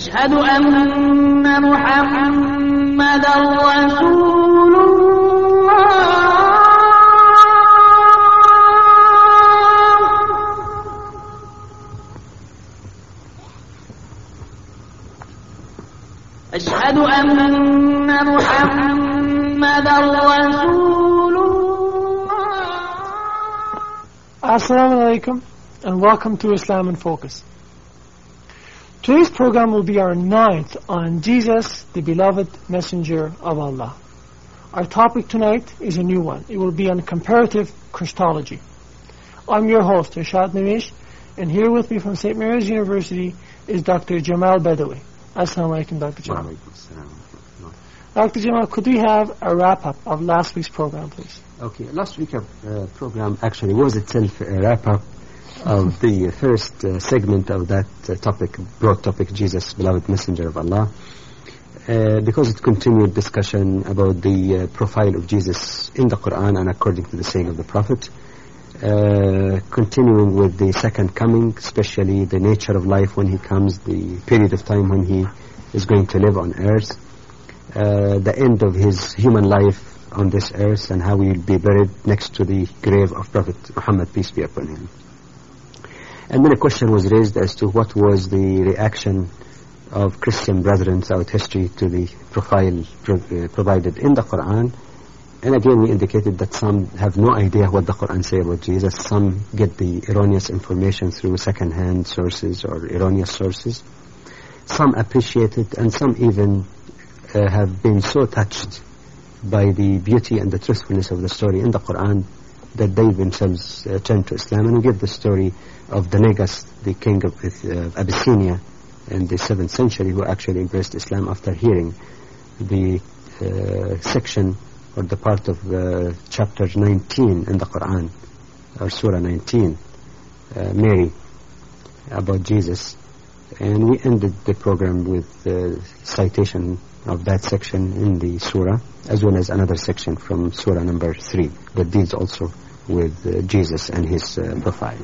أشهد أن محمدا رسول الله أشهد أن محمدا رسول الله. Assalamu alaikum and welcome to Islam in Focus. Today's program will be our 9th on Jesus, the beloved messenger of Allah. Our topic tonight is a new one. It will be on comparative Christology. I'm your host, Irshad Namish, and here with me from St. Mary's University is Dr. Jamal Badawi. Assalamu alaikum, Dr. Jamal. Dr. Jamal, could we have a wrap-up of last week's program, please? Okay, last week's program actually was itself a wrap-up of the first segment of that topic, broad topic, Jesus, beloved messenger of Allah, because it continued discussion about the profile of Jesus in the Quran and according to the saying of the Prophet, continuing with the second coming, especially the nature of life when he comes, the period of time when he is going to live on earth, the end of his human life on this earth, and how he will be buried next to the grave of Prophet Muhammad, peace be upon him. And then a question was raised as to what was the reaction of Christian brethren throughout history to the profile provided in the Quran. And again, we indicated that some have no idea what the Quran says about Jesus. Some get the erroneous information through second-hand sources or erroneous sources. Some appreciate it, and some even have been so touched by the beauty and the truthfulness of the story in the Quran that they themselves turned to Islam. And we give the story of the Negus, the king of Abyssinia in the 7th century, who actually embraced Islam after hearing the section or the part of chapter 19 in the Quran, or Surah 19, Mary, about Jesus. And we ended the program with citation of that section in the Surah, as well as another section from Surah number 3 that deals also with Jesus and his profile.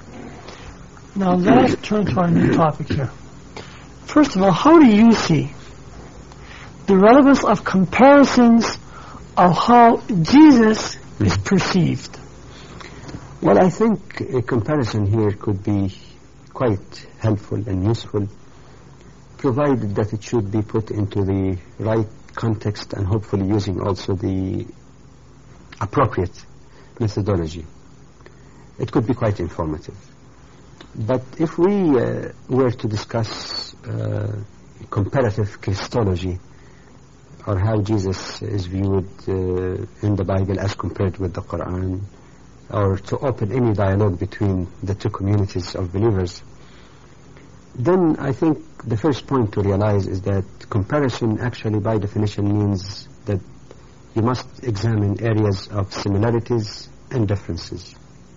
Now let us turn to our new topic here. First of all, how do you see the relevance of comparisons of how Jesus is perceived? Well, I think a comparison here could be quite helpful and useful, provided that it should be put into the right context and hopefully using also the appropriate methodology. It could be quite informative. But if we were to discuss comparative Christology, or how Jesus is viewed in the Bible as compared with the Quran, or to open any dialogue between the two communities of believers, then I think the first point to realize is that comparison actually by definition means that you must examine areas of similarities and differences.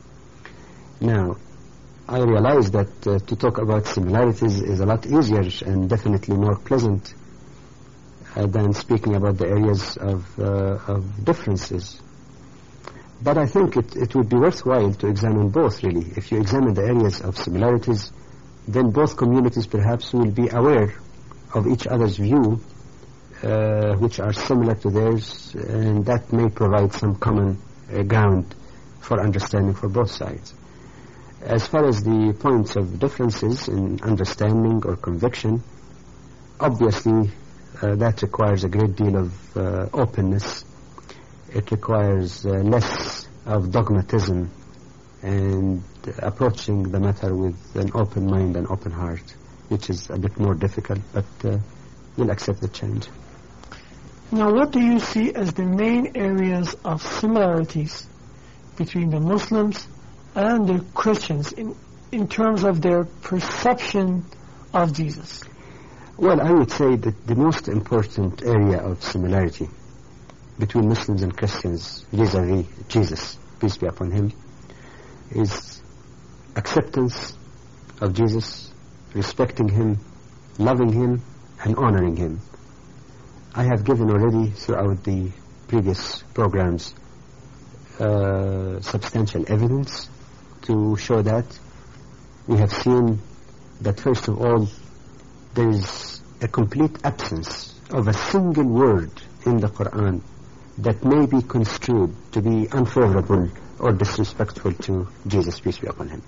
Now, I realize that to talk about similarities is a lot easier and definitely more pleasant than speaking about the areas of differences. But I think it would be worthwhile to examine both, really. If you examine the areas of similarities, then both communities perhaps will be aware of each other's view, which are similar to theirs, and that may provide some common ground for understanding for both sides. As far as the points of differences in understanding or conviction, obviously that requires a great deal of openness. It requires less of dogmatism and approaching the matter with an open mind and open heart, which is a bit more difficult, but we'll accept the change. Now, what do you see as the main areas of similarities between the Muslims and the Christians in terms of their perception of Jesus? Well, I would say that the most important area of similarity between Muslims and Christians vis-a-vis Jesus, peace be upon him, is acceptance of Jesus, respecting him, loving him, and honoring him. I have given already throughout the previous programs substantial evidence to show that. We have seen that first of all there is a complete absence of a single word in the Quran that may be construed to be unfavorable or disrespectful to Jesus, peace be upon him.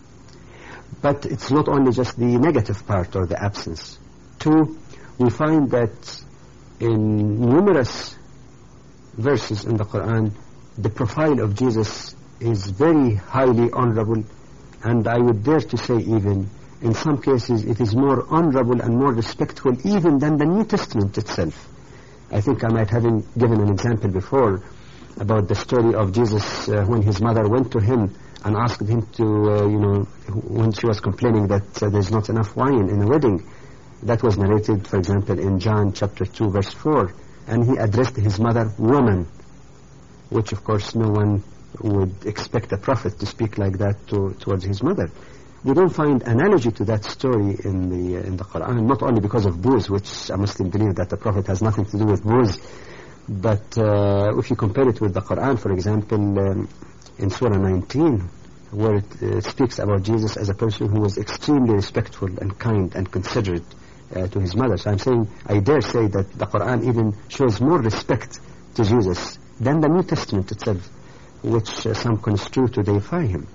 But it's not only just the negative part or the absence. Two, we find that in numerous verses in the Quran, the profile of Jesus is very highly honorable, and I would dare to say even, in some cases, it is more honorable and more respectful even than the New Testament itself. I think I might have given an example before about the story of Jesus when his mother went to him and asked him to, when she was complaining that there's not enough wine in a wedding. That was narrated, for example, in John chapter 2, verse 4. And he addressed his mother, woman, which of course no one would expect a prophet to speak like that towards his mother. We don't find analogy to that story in the Quran, not only because of booze, which a Muslim believes that the prophet has nothing to do with booze, but if you compare it with the Quran, for example, in Surah 19, where it speaks about Jesus as a person who was extremely respectful and kind and considerate to his mother. So I'm saying, I dare say that the Quran even shows more respect to Jesus than the New Testament itself, which some construe to deify him.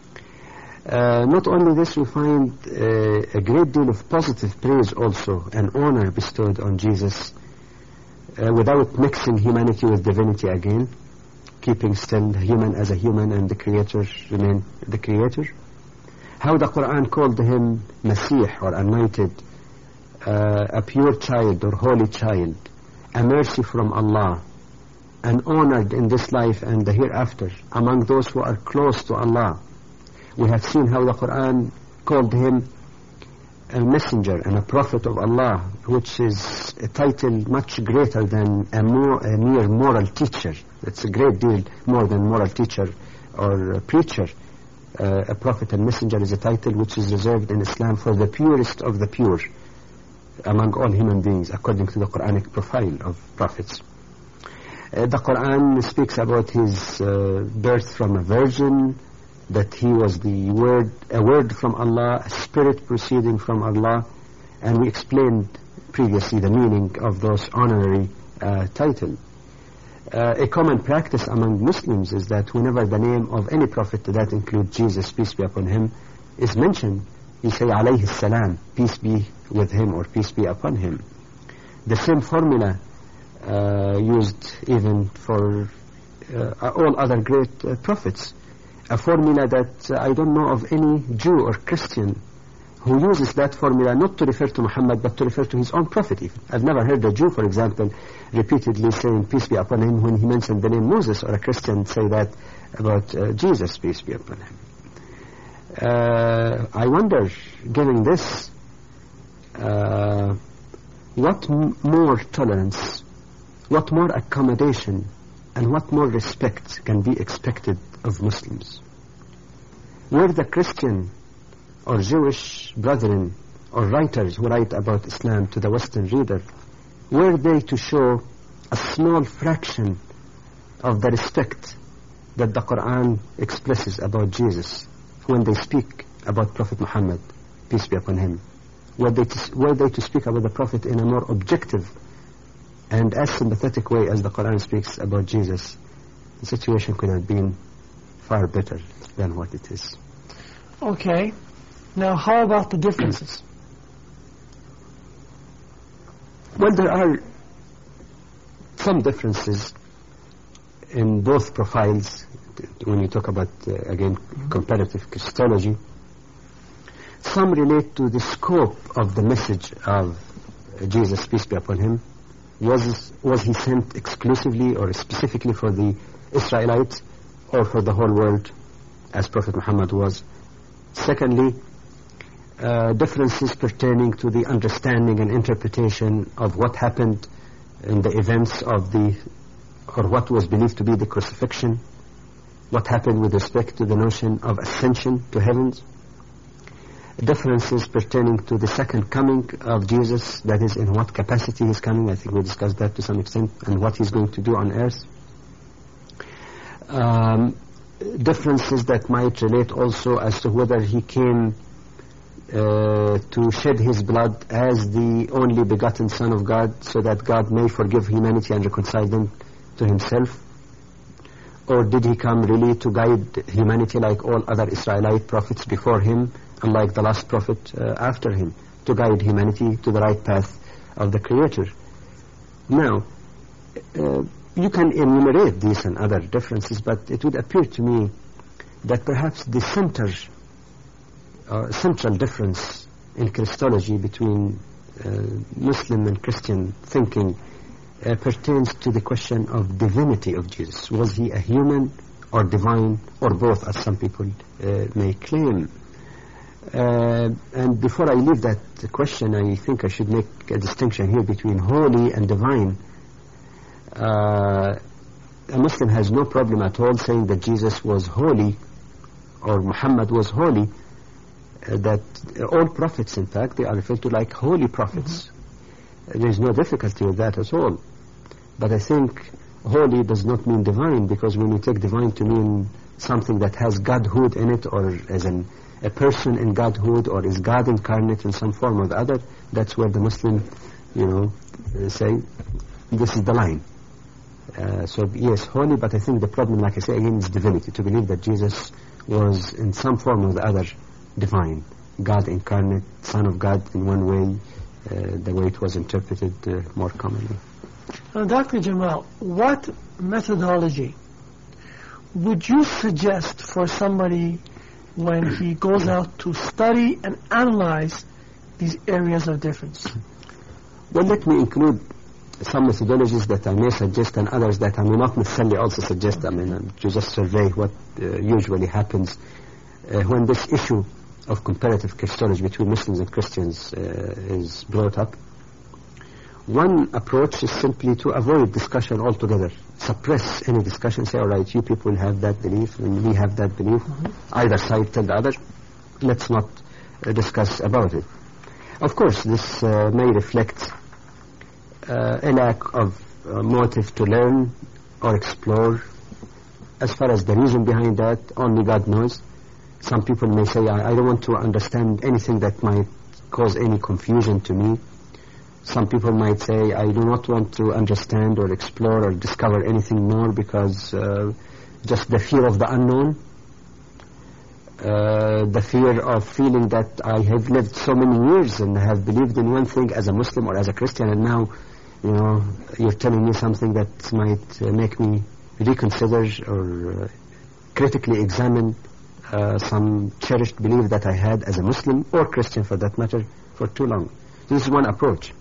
Not only this, we find a great deal of positive praise also and honor bestowed on Jesus without mixing humanity with divinity again, keeping still human as a human and the Creator remain the Creator. How the Quran called him Masih, or anointed, a pure child or holy child, a mercy from Allah, and honored in this life and the hereafter among those who are close to Allah. We have seen how the Quran called him a messenger and a prophet of Allah, which is a title much greater than a mere moral teacher. It's a great deal more than moral teacher or preacher. A prophet and messenger is a title which is reserved in Islam for the purest of the pure among all human beings, according to the Quranic profile of prophets. The Quran speaks about his birth from a virgin, that he was a word from Allah, a spirit proceeding from Allah, and we explained previously the meaning of those honorary titles. A common practice among Muslims is that whenever the name of any prophet, that includes Jesus, peace be upon him, is mentioned, you say alayhi salam, peace be with him or peace be upon him. The same formula used even for all other great prophets. A formula that I don't know of any Jew or Christian who uses that formula not to refer to Muhammad but to refer to his own prophet even. I've never heard a Jew, for example, repeatedly saying peace be upon him when he mentioned the name Moses, or a Christian say that about Jesus, peace be upon him. I wonder, given this, what more tolerance, what more accommodation, and what more respect can be expected of Muslims? Were the Christian or Jewish brethren or writers who write about Islam to the Western reader, were they to show a small fraction of the respect that the Quran expresses about Jesus when they speak about Prophet Muhammad, peace be upon him? Were they to speak about the Prophet in a more objective and as sympathetic way as the Quran speaks about Jesus, the situation could have been far better than what it is. Okay. Now, how about the differences? Well, there are some differences in both profiles when you talk about, again, comparative Christology. Some relate to the scope of the message of Jesus, peace be upon him. Was he sent exclusively or specifically for the Israelites or for the whole world, as Prophet Muhammad was? Secondly, differences pertaining to the understanding and interpretation of what happened in the events of or what was believed to be the crucifixion, what happened with respect to the notion of ascension to heavens, differences pertaining to the second coming of Jesus, that is, in what capacity he's coming. I think we discussed that to some extent, and what he's going to do on earth. Differences that might relate also as to whether he came to shed his blood as the only begotten Son of God so that God may forgive humanity and reconcile them to himself? Or did he come really to guide humanity like all other Israelite prophets before him and like the last prophet after him, to guide humanity to the right path of the Creator? Now, you can enumerate these and other differences, but it would appear to me that perhaps the central difference in Christology between Muslim and Christian thinking pertains to the question of divinity of Jesus. Was he a human or divine or both, as some people may claim? And before I leave that question, I think I should make a distinction here between holy and divine. A Muslim has no problem at all saying that Jesus was holy or Muhammad was holy, that all prophets, in fact, they are referred to like holy prophets. There is no difficulty with that at all. But I think holy does not mean divine, because when you take divine to mean something that has godhood in it, or as a person in godhood, or is God incarnate in some form or the other, that's where the Muslim, say, this is the line. So yes, holy, but I think the problem, like I say again, is divinity, to believe that Jesus was in some form or the other divine, God incarnate, Son of God in one way, the way it was interpreted more commonly. Dr. Jamal, what methodology would you suggest for somebody when he goes out to study and analyze these areas of difference? Well, let me include some methodologies that I may suggest and others that I may not necessarily also suggest. I mean, to just survey what usually happens when this issue of comparative Christology between Muslims and Christians is brought up. One approach is simply to avoid discussion altogether, suppress any discussion, say, all right, you people have that belief and we have that belief, either side tell the other, let's not discuss about it. Of course, this may reflect a lack of motive to learn or explore. As far as the reason behind that, only God knows. Some people may say, I don't want to understand anything that might cause any confusion to me. Some people might say, I do not want to understand or explore or discover anything more because just the fear of the unknown, the fear of feeling that I have lived so many years and have believed in one thing as a Muslim or as a Christian, and now, you're telling me something that might make me reconsider or critically examine some cherished belief that I had as a Muslim or Christian for that matter for too long. This is one approach.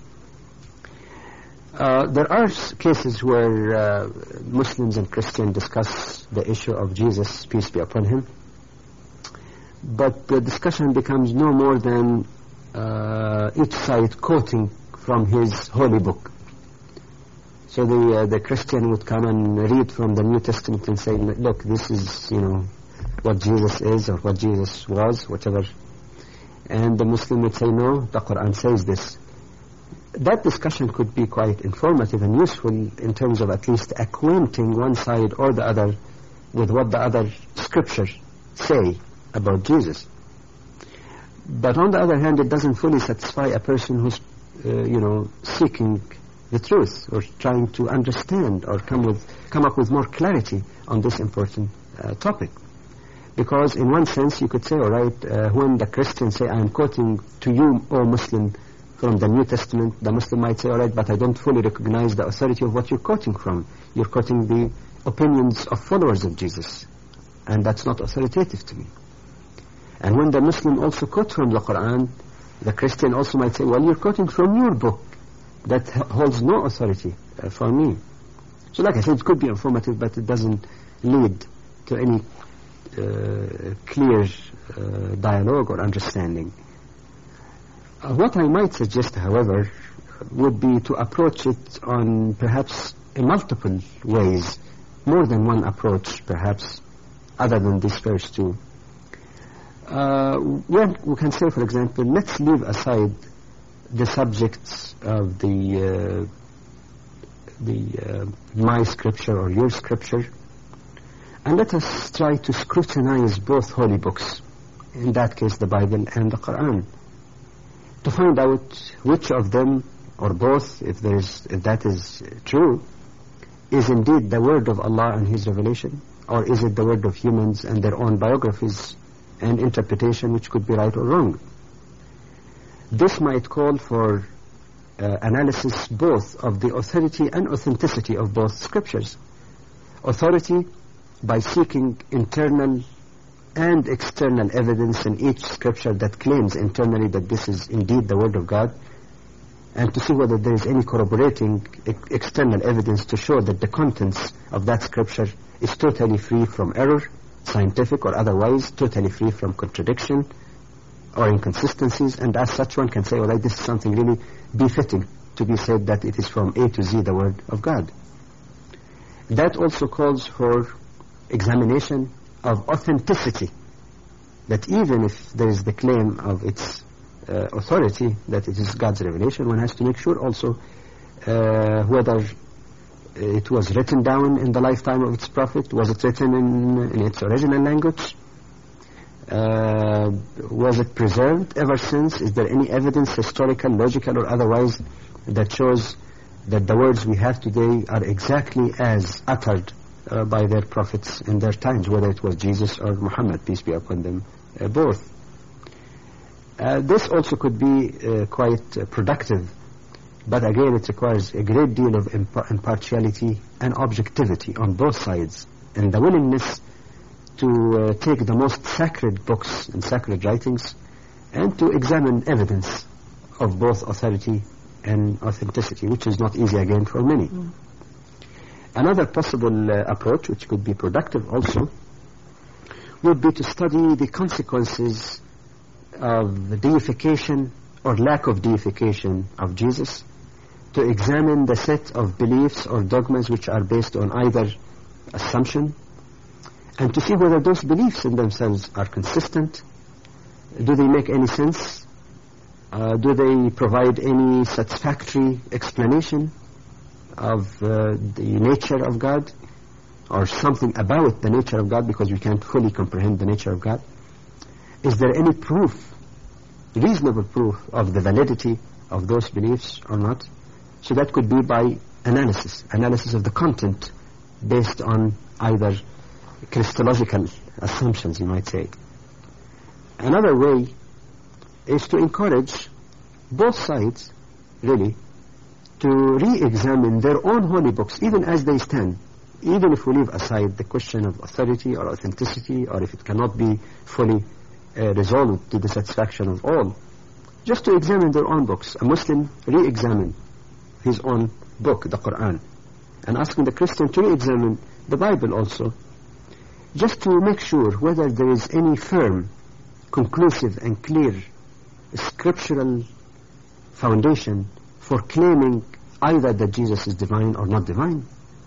There are cases where Muslims and Christians discuss the issue of Jesus, peace be upon him, but the discussion becomes no more than each side quoting from his holy book. So the Christian would come and read from the New Testament and say, look, this is, what Jesus is or what Jesus was, whatever. And the Muslim would say, no, the Quran says this. That discussion could be quite informative and useful in terms of at least acquainting one side or the other with what the other scriptures say about Jesus. But on the other hand, it doesn't fully satisfy a person who's, seeking the truth or trying to understand or come up with more clarity on this important topic. Because in one sense you could say, all right, when the Christians say, I am quoting to you, O Muslim, from the New Testament, the Muslim might say, all right, but I don't fully recognize the authority of what you're quoting from. You're quoting the opinions of followers of Jesus, and that's not authoritative to me. And when the Muslim also quotes from the Quran, the Christian also might say, well, you're quoting from your book that holds no authority for me. So like I said, it could be informative, but it doesn't lead to any clear dialogue or understanding. What I might suggest, however, would be to approach it on perhaps in multiple ways, more than one approach perhaps, other than these first two. We can say, for example, let's leave aside the subjects of the my scripture or your scripture, and let us try to scrutinize both holy books, in that case the Bible and the Quran, to find out which of them, or both, if that is true, is indeed the word of Allah and His revelation, or is it the word of humans and their own biographies and interpretation, which could be right or wrong. This might call for analysis both of the authority and authenticity of both scriptures. Authority by seeking internal and external evidence in each scripture that claims internally that this is indeed the word of God, and to see whether there is any corroborating external evidence to show that the contents of that scripture is totally free from error, scientific or otherwise, totally free from contradiction or inconsistencies, and as such one can say, well, this is something really befitting to be said that it is from A to Z the word of God. That also calls for examination of authenticity, that even if there is the claim of its authority, that it is God's revelation, one has to make sure also whether it was written down in the lifetime of its prophet, was it written in its original language, was it preserved ever since, is there any evidence, historical, logical or otherwise, that shows that the words we have today are exactly as uttered by their prophets in their times, whether it was Jesus or Muhammad, peace be upon them both. This also could be quite productive, but again it requires a great deal of impartiality and objectivity on both sides, and the willingness to take the most sacred books and sacred writings and to examine evidence of both authority and authenticity, which is not easy again for many. Another possible approach, which could be productive also, would be to study the consequences of deification or lack of deification of Jesus, to examine the set of beliefs or dogmas which are based on either assumption, and to see whether those beliefs in themselves are consistent. Do they make any sense? Do they provide any satisfactory explanation of the nature of God, or something about the nature of God, because we can't fully comprehend the nature of God? Is there any proof, reasonable proof, of the validity of those beliefs or not? So that could be by analysis of the content based on either Christological assumptions, you might say. Another way is to encourage both sides, really, to re-examine their own holy books, even as they stand, even if we leave aside the question of authority or authenticity, or if it cannot be fully resolved to the satisfaction of all, just to examine their own books. A Muslim re-examine his own book, the Quran, and asking the Christian to re-examine the Bible also, just to make sure whether there is any firm, conclusive and clear scriptural foundation for claiming either that Jesus is divine or not divine.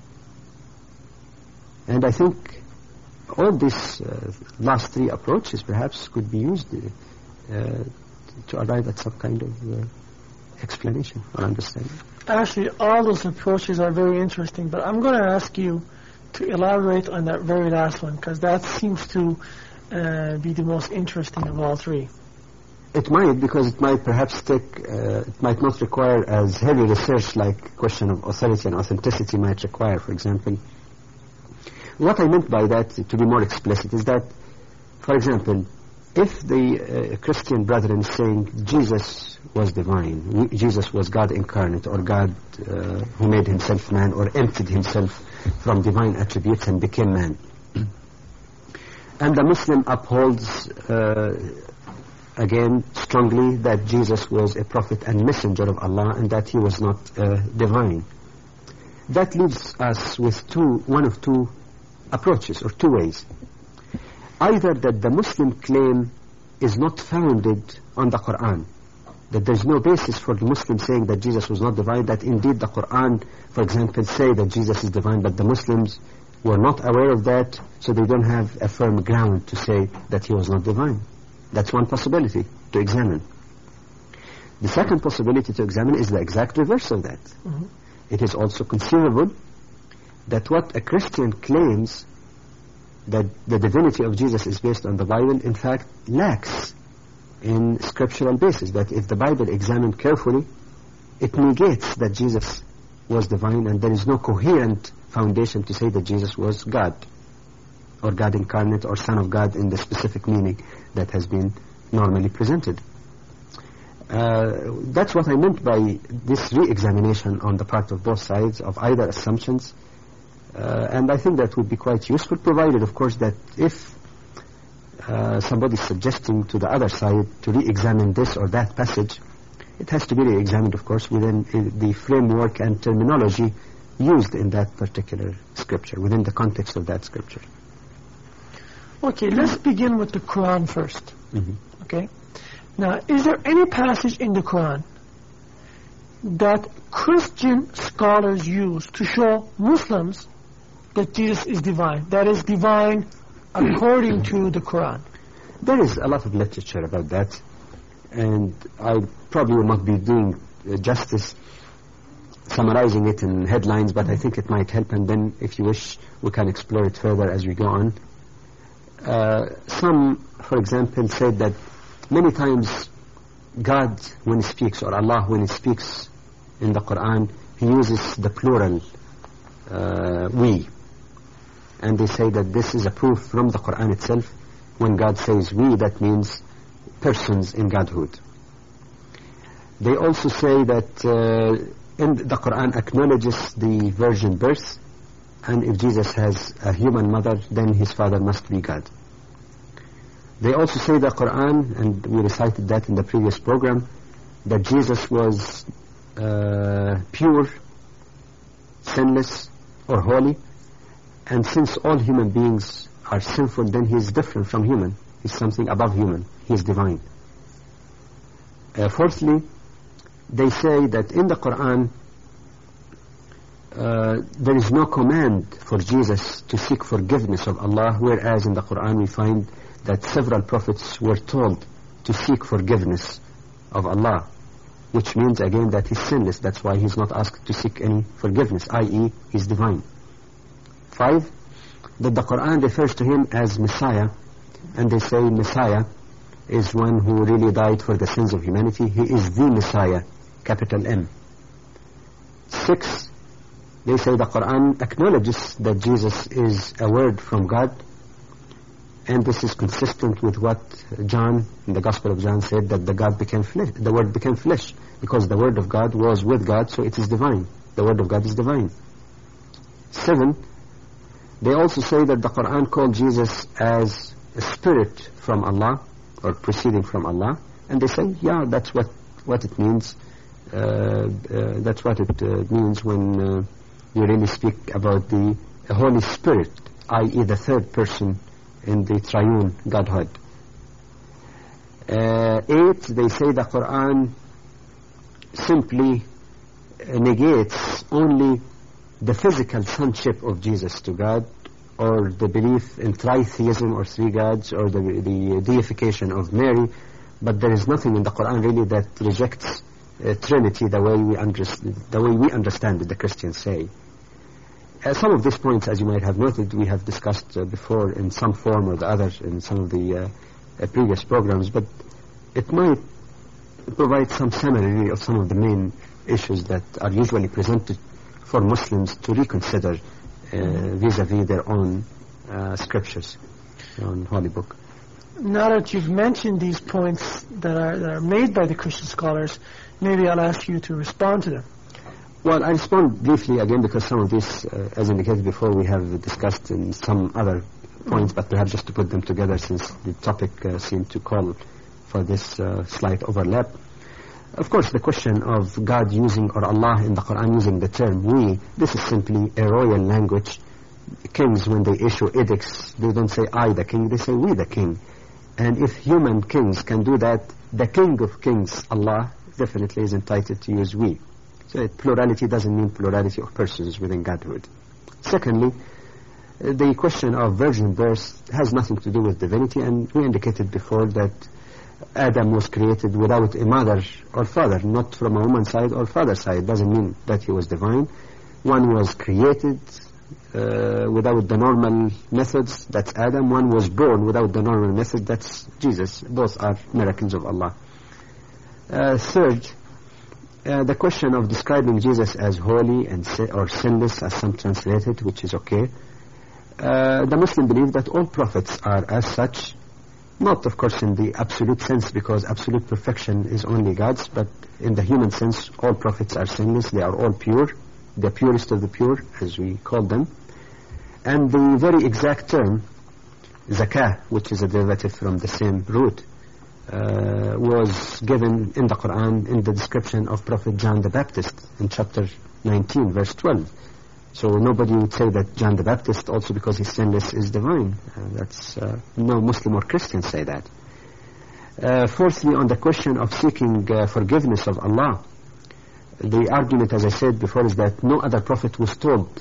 And I think all these last three approaches perhaps could be used to arrive at some kind of explanation or understanding. Actually, all those approaches are very interesting, but I'm going to ask you to elaborate on that very last one, because that seems to be the most interesting of all three. It might, because it might perhaps it might not require as heavy research like question of authority and authenticity might require, for example. What I meant by that, to be more explicit, is that, for example, if the Christian brethren is saying Jesus was divine, Jesus was God incarnate, or God who made himself man, or emptied himself from divine attributes and became man, and the Muslim upholds again strongly that Jesus was a prophet and messenger of Allah, and that he was not divine, that leaves us with one of two approaches, or two ways. Either that the Muslim claim is not founded on the Quran, that there's no basis for the Muslim saying that Jesus was not divine, that indeed the Quran, for example, say that Jesus is divine, but the Muslims were not aware of that, so they don't have a firm ground to say that he was not divine. That's one possibility to examine. The second possibility to examine is the exact reverse of that. Mm-hmm. It is also conceivable that what a Christian claims, that the divinity of Jesus is based on the Bible, in fact lacks in scriptural basis, that if the Bible examined carefully, it negates that Jesus was divine, and there is no coherent foundation to say that Jesus was God, or God incarnate, or Son of God in the specific meaning that has been normally presented. That's what I meant by this re-examination on the part of both sides of either assumptions, and I think that would be quite useful, provided, of course, that if somebody is suggesting to the other side to re-examine this or that passage, it has to be re-examined, of course, within the framework and terminology used in that particular scripture, within the context of that scripture. Okay, let's begin with the Quran first. Mm-hmm. Okay? Now, is there any passage in the Quran that Christian scholars use to show Muslims that Jesus is divine? That is divine according to the Quran. There is a lot of literature about that, and I probably will not be doing justice summarizing it in headlines, but I think it might help, and then if you wish we can explore it further as we go on. Some, for example, said that many times God, when He speaks, or Allah, when He speaks in the Quran, He uses the plural we. And they say that this is a proof from the Quran itself. When God says we, that means persons in Godhood. They also say that in the Quran acknowledges the virgin birth, and if Jesus has a human mother, then His father must be God. They also say the Quran, and we recited that in the previous program, that Jesus was pure, sinless, or holy, and since all human beings are sinful, then He is different from human. He is something above human. He is divine. Fourthly, they say that in the Quran there is no command for Jesus to seek forgiveness of Allah, whereas in the Quran we find that several prophets were told to seek forgiveness of Allah, which means again that He's sinless. That's why He's not asked to seek any forgiveness, i.e. He's divine. 5, that the Quran refers to Him as Messiah, and they say Messiah is one who really died for the sins of humanity. He is the Messiah, capital M. 6, they say the Quran acknowledges that Jesus is a word from God, and this is consistent with what John, in the Gospel of John, said, that the Word became flesh, because the Word of God was with God, so it is divine. The Word of God is divine. 7, they also say that the Quran called Jesus as a spirit from Allah, or proceeding from Allah, and they say, yeah, that's what it means. That's what it means when you really speak about the Holy Spirit, i.e. the third person in the triune Godhood. 8, they say the Quran simply negates only the physical sonship of Jesus to God, or the belief in tritheism or three gods, or the deification of Mary, but there is nothing in the Quran really that rejects Trinity the way we understand it, the Christians say. Some of these points, as you might have noted, we have discussed before in some form or the other in some of the previous programs, but it might provide some summary of some of the main issues that are usually presented for Muslims to reconsider vis-a-vis their own scriptures, their own holy book. Now that you've mentioned these points that are made by the Christian scholars, maybe I'll ask you to respond to them. Well, I respond briefly again because some of these, as indicated before, we have discussed in some other points, but perhaps just to put them together since the topic seemed to call for this slight overlap. Of course, the question of God using, or Allah in the Quran using the term we, this is simply a royal language. Kings, when they issue edicts, they don't say I the king, they say we the king. And if human kings can do that, the King of Kings, Allah, definitely is entitled to use we. So plurality doesn't mean plurality of persons within Godhood. Secondly, the question of virgin birth has nothing to do with divinity, and we indicated before that Adam was created without a mother or father, not from a woman's side or father's side. Doesn't mean that he was divine. One was created without the normal methods, that's Adam. One was born without the normal method, that's Jesus. Both are miracles of Allah. Third, the question of describing Jesus as holy and or sinless, as some translate it, which is okay. The Muslim believe that all prophets are as such, not of course in the absolute sense, because absolute perfection is only God's, but in the human sense, all prophets are sinless. They are all pure, the purest of the pure, as we call them. And the very exact term, zakah, which is a derivative from the same root, was given in the Quran in the description of Prophet John the Baptist in chapter 19, verse 12. So nobody would say that John the Baptist, also because he's sinless, is divine. That's no Muslim or Christian say that. Fourthly, on the question of seeking forgiveness of Allah, the argument, as I said before, is that no other prophet was told,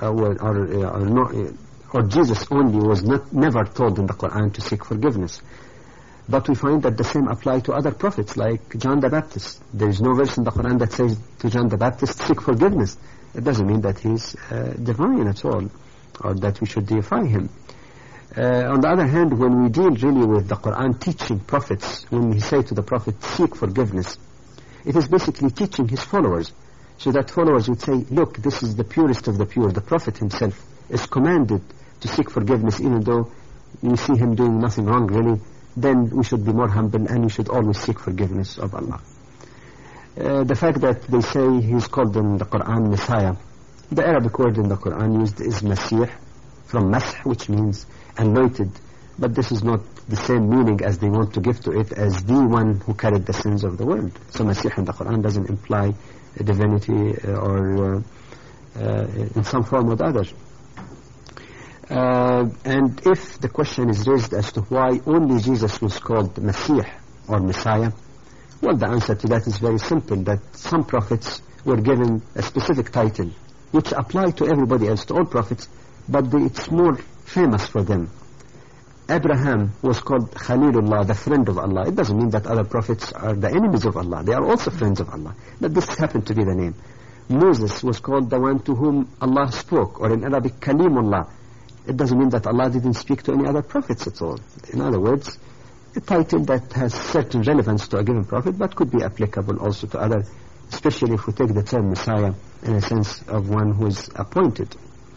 or Jesus only was never told in the Quran to seek forgiveness. But we find that the same apply to other prophets, like John the Baptist. There is no verse in the Quran that says to John the Baptist, seek forgiveness. It doesn't mean that he's divine at all, or that we should deify him. On the other hand, when we deal really with the Quran teaching prophets, when we say to the prophet, seek forgiveness, it is basically teaching his followers, so that followers would say, look, this is the purest of the pure. The prophet himself is commanded to seek forgiveness, even though we see him doing nothing wrong really. Then we should be more humble, and we should always seek forgiveness of Allah. The fact that they say he's called in the Quran Messiah, the Arabic word in the Quran used is Masih, from Masih, which means anointed, but this is not the same meaning as they want to give to it, as the one who carried the sins of the world. So Masih in the Quran doesn't imply a divinity or in some form or the other. And if the question is raised as to why only Jesus was called Masih or Messiah, well, the answer to that is very simple, that some prophets were given a specific title which applied to everybody else, to all prophets, but it's more famous for them. Abraham was called Khalilullah, the friend of Allah. It doesn't mean that other prophets are the enemies of Allah. They are also friends of Allah, but this happened to be the name. Moses was called the one to whom Allah spoke, or in Arabic, Kalimullah. It doesn't mean that Allah didn't speak to any other prophets at all. In other words, a title that has certain relevance to a given prophet, but could be applicable also to others, especially if we take the term Messiah in a sense of one who is appointed.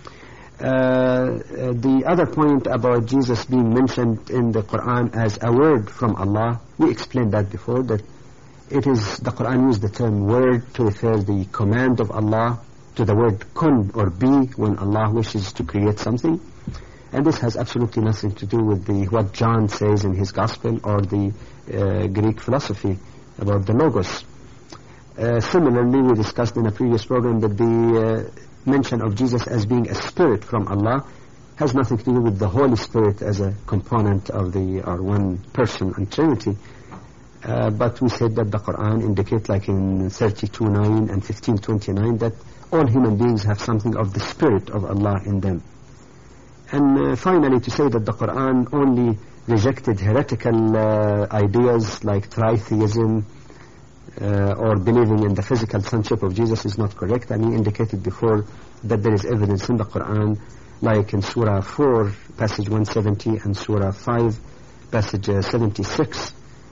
The other point about Jesus being mentioned in the Quran as a word from Allah, we explained that before, that it is, the Quran used the term word to refer the command of Allah to the word kun, or be, when Allah wishes to create something. And this has absolutely nothing to do with what John says in his Gospel, or the Greek philosophy about the Logos. Similarly, we discussed in a previous program that the mention of Jesus as being a spirit from Allah has nothing to do with the Holy Spirit as a component of or one person and Trinity. But we said that the Quran indicates, like in 32:9 and 15:29, that all human beings have something of the Spirit of Allah in them. And finally, to say that the Quran only rejected heretical ideas like tritheism or believing in the physical sonship of Jesus is not correct. And we indicated before that there is evidence in the Quran, like in Surah 4, passage 170, and Surah 5, passage 76,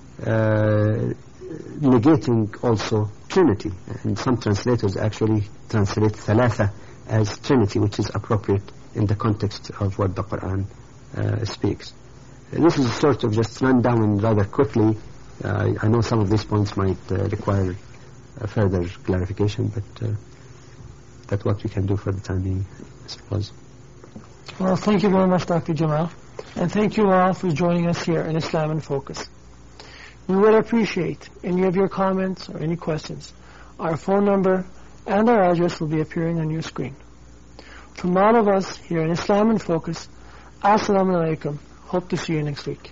negating also Trinity. And some translators actually translate Thalatha as Trinity, which is appropriate in the context of what the Quran speaks. This is sort of just run down rather quickly. I know some of these points might require further clarification, but that's what we can do for the time being, I suppose. Well, thank you very much, Dr. Jamal, and thank you all for joining us here in Islam in Focus. We would appreciate any of your comments or any questions. Our phone number and our address will be appearing on your screen. From all of us here in Islam in Focus, Assalamu alaikum. Hope to see you next week.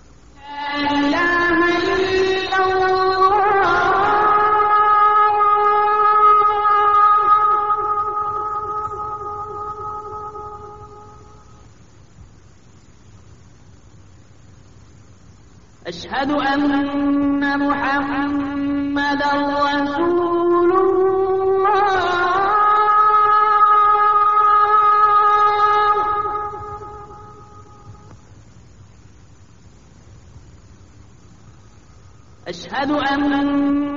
أشهد أن محمدا رسول الله أشهد أن